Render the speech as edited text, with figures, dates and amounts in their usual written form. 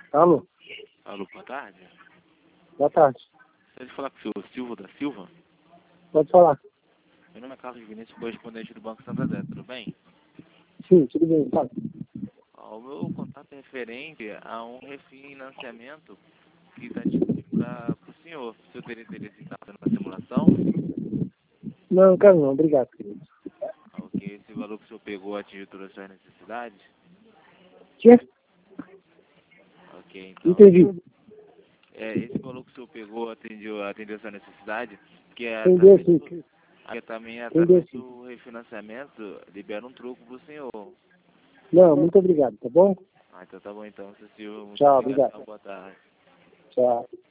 Alô? Alô, boa tarde. Boa tarde. Pode falar com o senhor Silva da Silva? Pode falar. Meu nome é Carlos Vinícius, correspondente do Banco Santander, tudo bem? Sim, tudo bem, fala. O meu contato é referente a um refinanciamento que está disponível para o senhor. O senhor teria interesse em estar fazendo uma simulação? Não, quero não, obrigado, querido. Ok, esse valor que o senhor pegou atingiu todas as suas necessidades? Que? Ok, então. Entendi. Esse valor que o senhor pegou atendeu a sua necessidade, que é Entendeu através sim. do, que é também Entendeu através sim. do refinanciamento, libera um troco para o senhor. Não, muito obrigado, tá bom? Então tá bom então, seu Silva. Muito Tchau, obrigado, obrigado. boa tarde. Tchau.